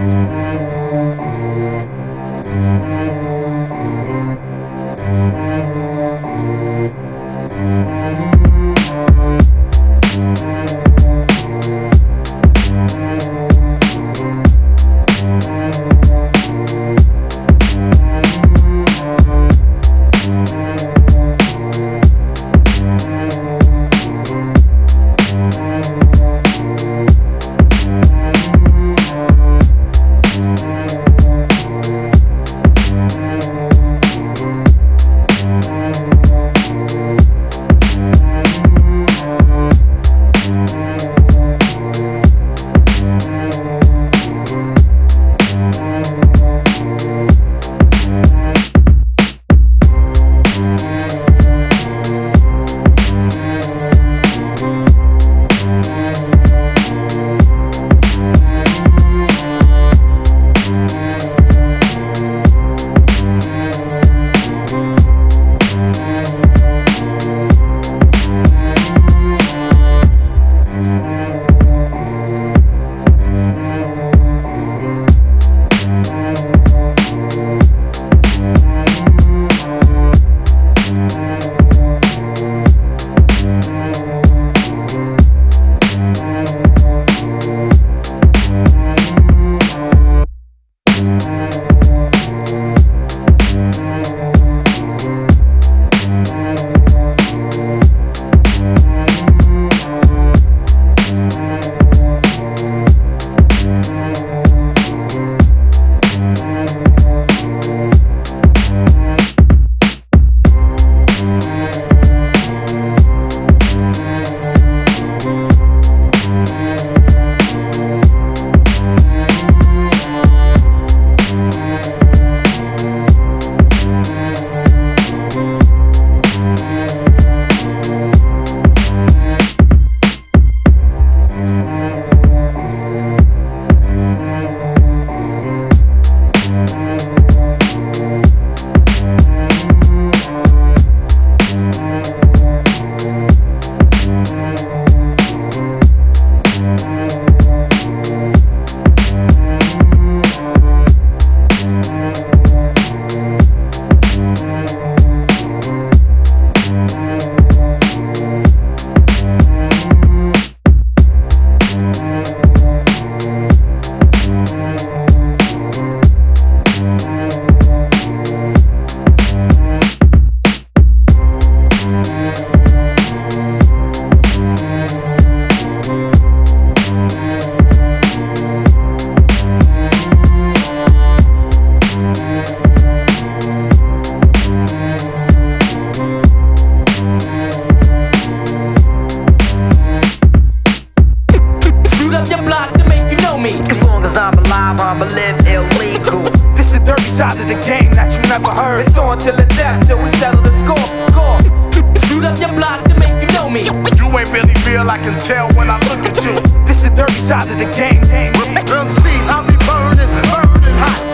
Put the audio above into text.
I'ma live illegal. This the dirty side of the game that you never heard. It's on till the death, till we settle the score. Shoot up your block to make you know me. You ain't really real, I can tell when I look at you. This the dirty side of the game. MCs, I'll be burning hot.